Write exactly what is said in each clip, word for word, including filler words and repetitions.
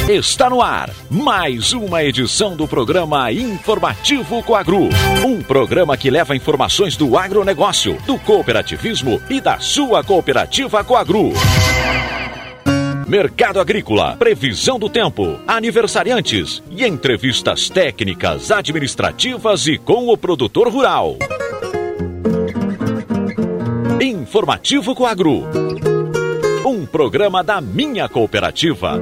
Está no ar mais uma edição do programa Informativo Coagro. Um programa que leva informações do agronegócio, do cooperativismo e da sua cooperativa Coagro. Mercado agrícola, previsão do tempo, aniversariantes e entrevistas técnicas, administrativas e com o produtor rural. Informativo Coagro. Um programa da minha cooperativa.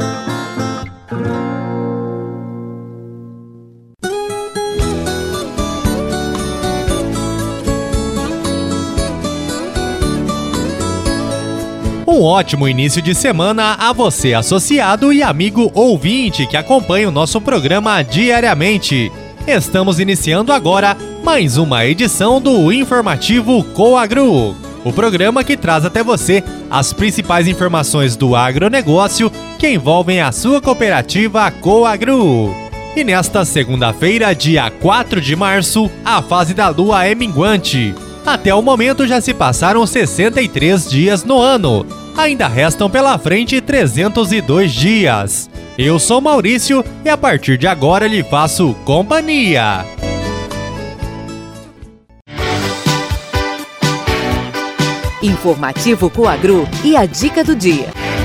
Um ótimo início de semana a você, associado e amigo ouvinte que acompanha o nosso programa diariamente. Estamos iniciando agora mais uma edição do Informativo Coagro, o programa que traz até você as principais informações do agronegócio que envolvem a sua cooperativa Coagro. E nesta segunda-feira, dia quatro de março, a fase da lua é minguante. Até o momento já se passaram sessenta e três dias no ano. Ainda restam pela frente trezentos e dois dias. Eu sou Maurício e a partir de agora lhe faço companhia. Informativo Coagro e a dica do dia.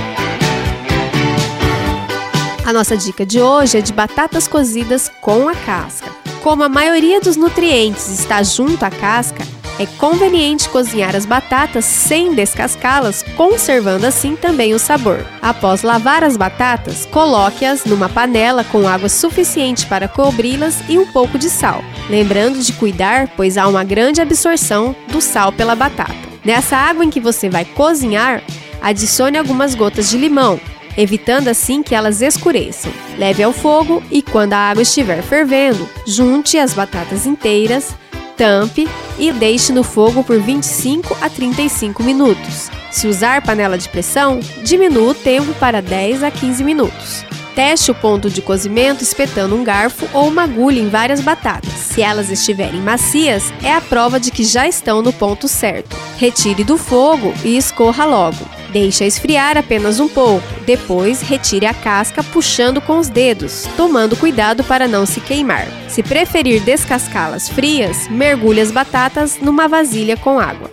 A nossa dica de hoje é de batatas cozidas com a casca. Como a maioria dos nutrientes está junto à casca, é conveniente cozinhar as batatas sem descascá-las, conservando assim também o sabor. Após lavar as batatas, coloque-as numa panela com água suficiente para cobri-las e um pouco de sal. Lembrando de cuidar, pois há uma grande absorção do sal pela batata. Nessa água em que você vai cozinhar, adicione algumas gotas de limão, evitando assim que elas escureçam. Leve ao fogo e quando a água estiver fervendo, junte as batatas inteiras, tampe e deixe no fogo por vinte e cinco a trinta e cinco minutos. Se usar panela de pressão, diminua o tempo para dez a quinze minutos. Teste o ponto de cozimento espetando um garfo ou uma agulha em várias batatas. Se elas estiverem macias, é a prova de que já estão no ponto certo. Retire do fogo e escorra logo. Deixe esfriar apenas um pouco. Depois, retire a casca puxando com os dedos, tomando cuidado para não se queimar. Se preferir descascá-las frias, mergulhe as batatas numa vasilha com água.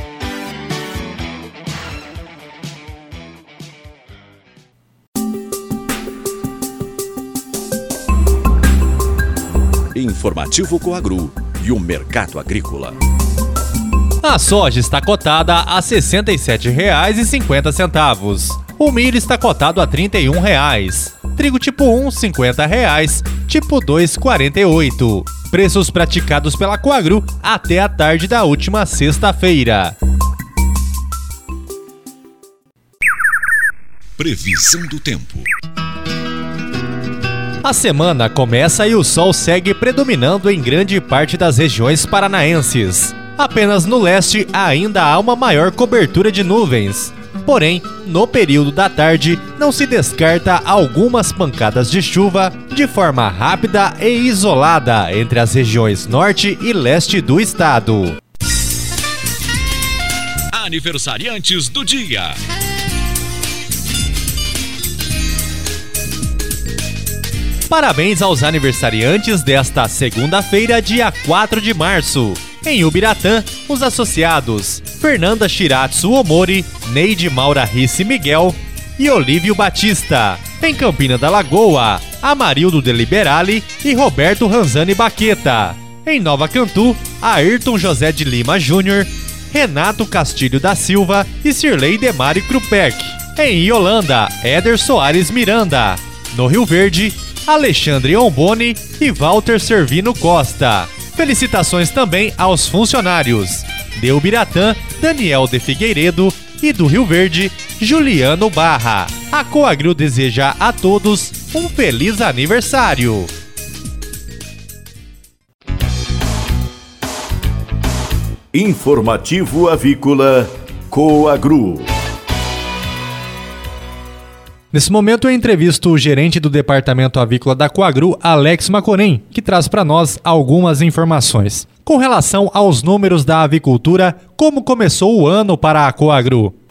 Informativo Coagro e o mercado agrícola. A soja está cotada a sessenta e sete reais e cinquenta centavos. O milho está cotado a trinta e um reais. Trigo tipo um, cinquenta reais. Tipo dois, quarenta e oito. Preços praticados pela Coagro até a tarde da última sexta-feira. Previsão do tempo. A semana começa e o sol segue predominando em grande parte das regiões paranaenses. Apenas no leste ainda há uma maior cobertura de nuvens. Porém, no período da tarde, não se descarta algumas pancadas de chuva de forma rápida e isolada entre as regiões norte e leste do estado. Aniversariantes do dia. Parabéns aos aniversariantes desta segunda-feira, dia quatro de março. Em Ubiratã, os associados Fernanda Shiratsu Omori, Neide Maura Risse Miguel e Olívio Batista. Em Campina da Lagoa, Amarildo de Liberali e Roberto Ranzani Baqueta. Em Nova Cantu, Ayrton José de Lima Júnior, Renato Castilho da Silva e Cirlei Demari Krupek. Em Iolanda, Éder Soares Miranda. No Rio Verde, Alexandre Omboni e Walter Servino Costa. Felicitações também aos funcionários de Ubiratã, Daniel de Figueiredo e do Rio Verde, Juliano Barra. A Coagro deseja a todos um feliz aniversário. Informativo Avícola Coagro. Nesse momento eu entrevisto o gerente do Departamento Avícola da Coagro, Alex Macorém, que traz para nós algumas informações. Com relação aos números da avicultura, como começou o ano para a Coagro?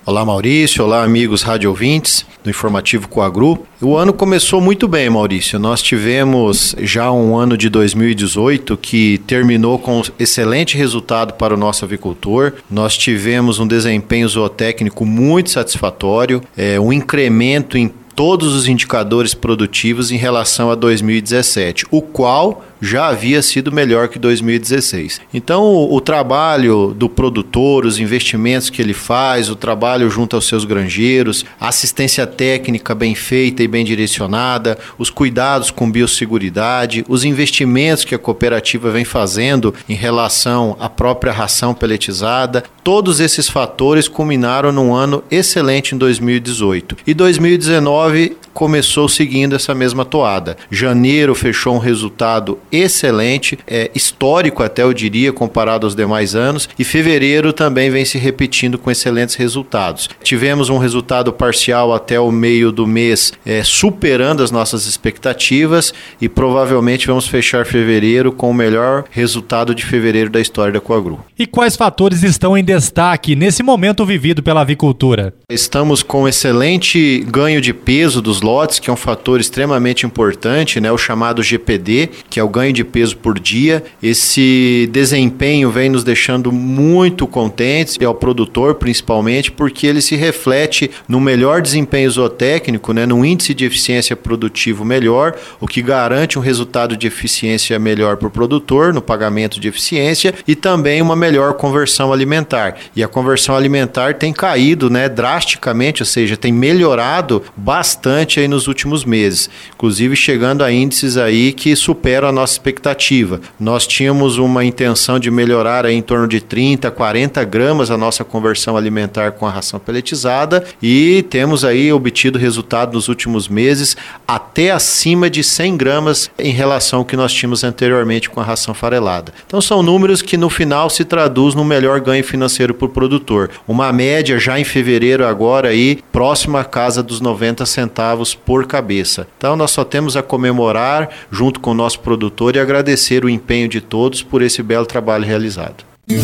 Olá Maurício, olá amigos rádio ouvintes do Informativo Coagru. O ano começou muito bem, Maurício. Nós tivemos já um ano de dois mil e dezoito que terminou com excelente resultado para o nosso avicultor. Nós tivemos um desempenho zootécnico muito satisfatório, é, um incremento em todos os indicadores produtivos em relação a dois mil e dezessete, o qual já havia sido melhor que dois mil e dezesseis. Então, o, o trabalho do produtor, os investimentos que ele faz, o trabalho junto aos seus granjeiros, a assistência técnica bem feita e bem direcionada, os cuidados com biosseguridade, os investimentos que a cooperativa vem fazendo em relação à própria ração peletizada, todos esses fatores culminaram num ano excelente em dois mil e dezoito. E dois mil e dezenove começou seguindo essa mesma toada. Janeiro fechou um resultado excelente, é, histórico até eu diria, comparado aos demais anos, e fevereiro também vem se repetindo com excelentes resultados. Tivemos um resultado parcial até o meio do mês, é, superando as nossas expectativas, e provavelmente vamos fechar fevereiro com o melhor resultado de fevereiro da história da Coagru. E quais fatores estão em destaque nesse momento vivido pela avicultura? Estamos com excelente ganho de peso dos lotes, que é um fator extremamente importante, né? O chamado G P D, que é o ganho de peso por dia. Esse desempenho vem nos deixando muito contentes, e ao produtor principalmente, porque ele se reflete no melhor desempenho zootécnico, né? Num índice de eficiência produtivo melhor, o que garante um resultado de eficiência melhor para o produtor no pagamento de eficiência e também uma melhor conversão alimentar. E a conversão alimentar tem caído, né, drasticamente, ou seja, tem melhorado bastante aí nos últimos meses, inclusive chegando a índices aí que superam a nossa expectativa. Nós tínhamos uma intenção de melhorar aí em torno de trinta, quarenta gramas a nossa conversão alimentar com a ração peletizada, e temos aí obtido resultado nos últimos meses até acima de cem gramas em relação ao que nós tínhamos anteriormente com a ração farelada. Então são números que no final se traduz no melhor ganho financeiro para o produtor. Uma média já em fevereiro agora aí próxima à casa dos noventa centavos por cabeça. Então nós só temos a comemorar junto com o nosso produtor e agradecer o empenho de todos por esse belo trabalho realizado.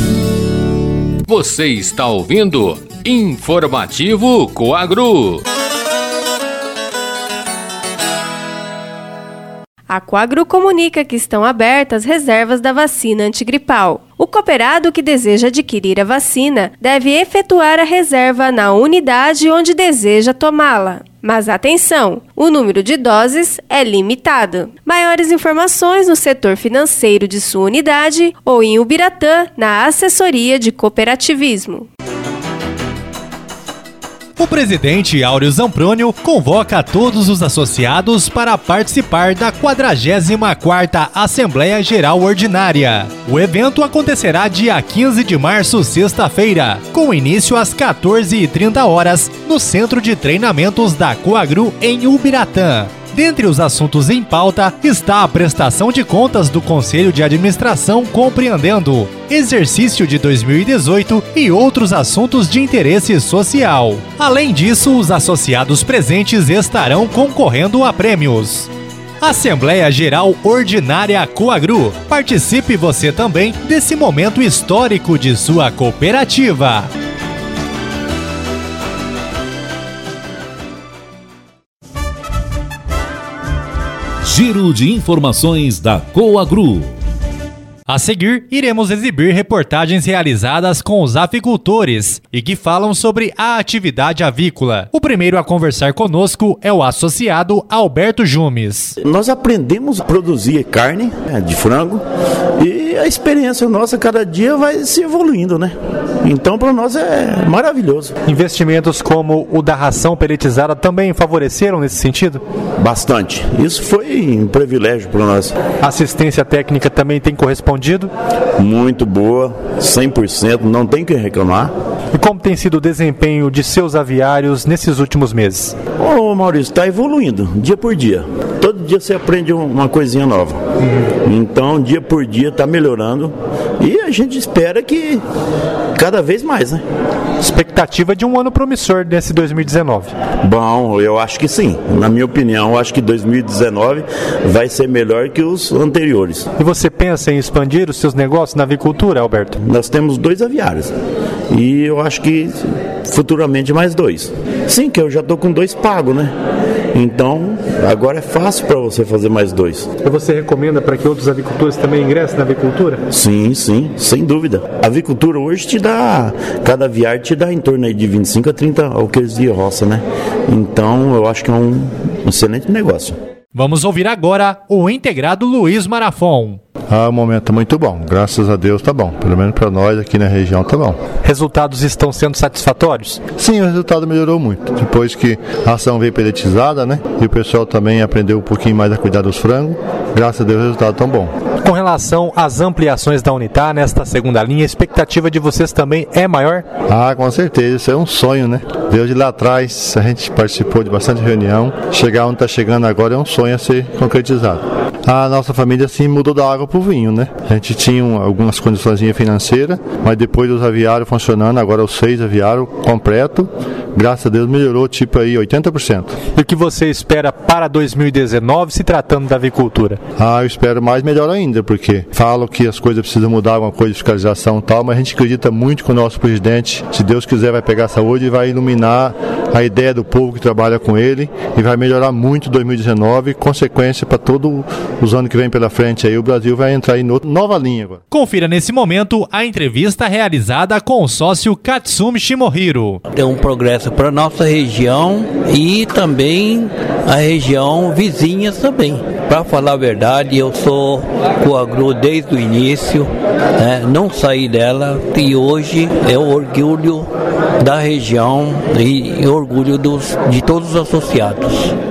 Você está ouvindo Informativo Coagru. A Coagru comunica que estão abertas reservas da vacina antigripal. O cooperado que deseja adquirir a vacina deve efetuar a reserva na unidade onde deseja tomá-la. Mas atenção, o número de doses é limitado. Maiores informações no setor financeiro de sua unidade ou em Ubiratã, na assessoria de cooperativismo. O presidente Áureo Zamprônio convoca todos os associados para participar da quadragésima quarta Assembleia Geral Ordinária. O evento acontecerá dia quinze de março, sexta-feira, com início às quatorze e trinta horas, no Centro de Treinamentos da Coagru, em Ubiratã. Dentre os assuntos em pauta está a prestação de contas do Conselho de Administração compreendendo exercício de dois mil e dezoito e outros assuntos de interesse social. Além disso, os associados presentes estarão concorrendo a prêmios. Assembleia Geral Ordinária Coagru. Participe você também desse momento histórico de sua cooperativa. Giro de informações da Coagru. A seguir, iremos exibir reportagens realizadas com os avicultores e que falam sobre a atividade avícola. O primeiro a conversar conosco é o associado Alberto Jumes. Nós aprendemos a produzir carne, né, de frango, e a experiência nossa cada dia vai se evoluindo, né? Então para nós é maravilhoso. Investimentos como o da ração peletizada também favoreceram nesse sentido? Bastante. Isso foi um privilégio para nós. A assistência técnica também tem correspondido? Muito boa, cem por cento, não tem que reclamar. E como tem sido o desempenho de seus aviários nesses últimos meses? Ô Maurício, está evoluindo, dia por dia. Todo dia você aprende uma coisinha nova. Uhum. Então, dia por dia está melhorando. E a gente espera que cada vez mais, né? Expectativa de um ano promissor nesse dois mil e dezenove. Bom, eu acho que sim. Na minha opinião, eu acho que dois mil e dezenove vai ser melhor que os anteriores. E você pensa em expandir os seus negócios na avicultura, Alberto? Nós temos dois aviários. e eu acho que futuramente mais dois. Sim, que eu já estou com dois pagos, né? Então, agora é fácil para você fazer mais dois. E você recomenda para que outros avicultores também ingressem na avicultura? Sim, sim, sem dúvida. A avicultura hoje te dá, cada aviário te dá em torno aí de vinte e cinco a trinta alqueires de roça, né? Então, eu acho que é um excelente negócio. Vamos ouvir agora o integrado Luiz Marafon. Ah, o momento é muito bom, graças a Deus tá bom, pelo menos para nós aqui na região tá bom. Resultados estão sendo satisfatórios? Sim, o resultado melhorou muito, depois que a ação veio peletizada, né, e o pessoal também aprendeu um pouquinho mais a cuidar dos frangos, graças a Deus o resultado tá bom. Com relação às ampliações da Unitar nesta segunda linha, a expectativa de vocês também é maior? Ah, com certeza, isso é um sonho, né, desde lá atrás a gente participou de bastante reunião, chegar onde está chegando agora é um sonho a ser concretizado. A nossa família sim mudou da água pro vinho, né? A gente tinha um, algumas condições financeiras, mas depois dos aviários funcionando, agora os seis aviários completo, graças a Deus melhorou tipo aí oitenta por cento. E o que você espera para dois mil e dezenove se tratando da avicultura? Ah, eu espero mais melhor ainda, porque falam que as coisas precisam mudar, alguma coisa de fiscalização e tal, mas a gente acredita muito que o nosso presidente, se Deus quiser, vai pegar a saúde e vai iluminar a ideia do povo que trabalha com ele e vai melhorar muito dois mil e dezenove, consequência para todos os anos que vem pela frente aí, o Brasil vai entrar em nova linha agora. Confira nesse momento a entrevista realizada com o sócio Katsumi Shimohiro. Tem um progresso para nossa região e também a região vizinhas também. Para falar a verdade, eu sou Coagro desde o início, né? Não saí dela e hoje é o orgulho da região e orgulho dos, de todos os associados.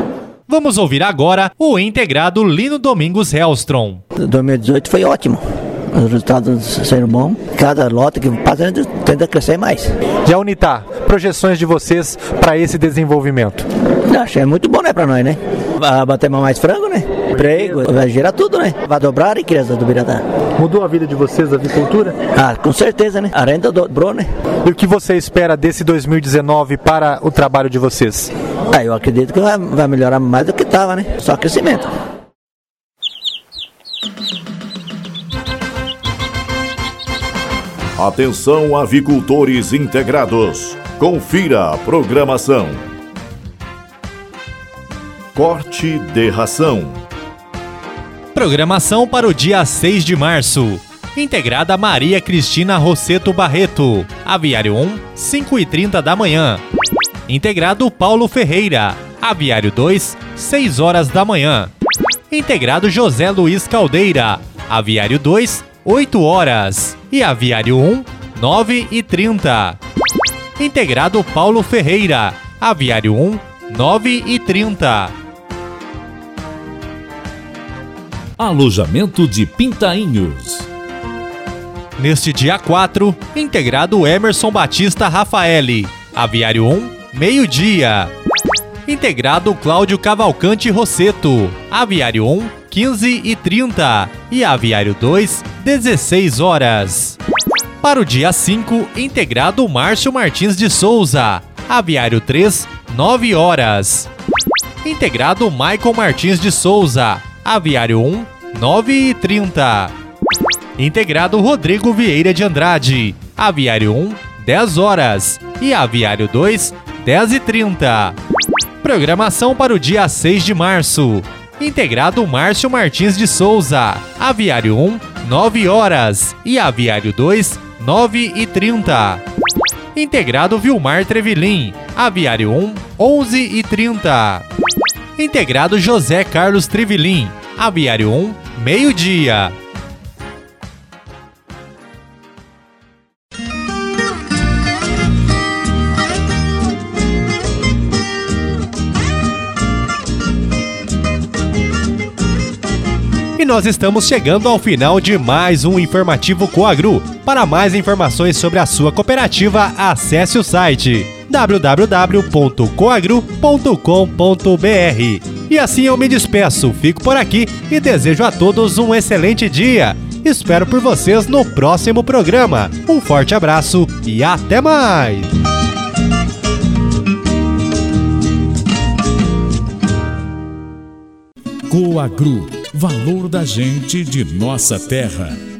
Vamos ouvir agora o integrado Lino Domingos Hellstrom. dois mil e dezoito foi ótimo. Os resultados saíram bons. Cada lote que passa tenta crescer mais. Já Unitar, projeções de vocês para esse desenvolvimento? Acho que é muito bom, né, para nós, né? Vai bater mais frango, né? Emprego, vai gerar tudo, né? Vai dobrar a riqueza do Biratã. Mudou a vida de vocês a avicultura? Ah, com certeza, né? A renda dobrou, né? E o que você espera desse dois mil e dezenove para o trabalho de vocês? Ah, eu acredito que vai, vai melhorar mais do que estava, né? Só crescimento. Atenção, avicultores integrados. Confira a programação. Corte de ração. Programação para o dia seis de março. Integrada Maria Cristina Rosseto Barreto. Aviário um, cinco e trinta da manhã. Integrado Paulo Ferreira. Aviário dois, seis horas da manhã. Integrado José Luiz Caldeira. Aviário dois, oito horas. E Aviário um, nove e trinta. Integrado Paulo Ferreira. Aviário um, nove e trinta. Alojamento de Pintainhos. Neste dia quatro, integrado Emerson Batista Rafaeli. Aviário um, meio-dia. Integrado Cláudio Cavalcante Rosseto. Aviário um, quinze e trinta. E Aviário dois, dezesseis horas. Para o dia cinco, integrado Márcio Martins de Souza. Aviário três, nove horas. Integrado Michael Martins de Souza. Aviário um, nove e trinta. Integrado Rodrigo Vieira de Andrade. Aviário um, dez horas. E Aviário dois, dez e trinta. Programação para o dia seis de março. Integrado Márcio Martins de Souza. Aviário um, nove horas. E Aviário dois, nove e trinta. Integrado Vilmar Trevilim. Aviário um, onze e trinta. Integrado José Carlos Trevilim. Aviário um, meio-dia. E nós estamos chegando ao final de mais um Informativo Coagro. Para mais informações sobre a sua cooperativa, acesse o site w w w ponto coagro ponto com ponto b r. E assim eu me despeço, fico por aqui e desejo a todos um excelente dia. Espero por vocês no próximo programa. Um forte abraço e até mais! Coagro, valor da gente de nossa terra.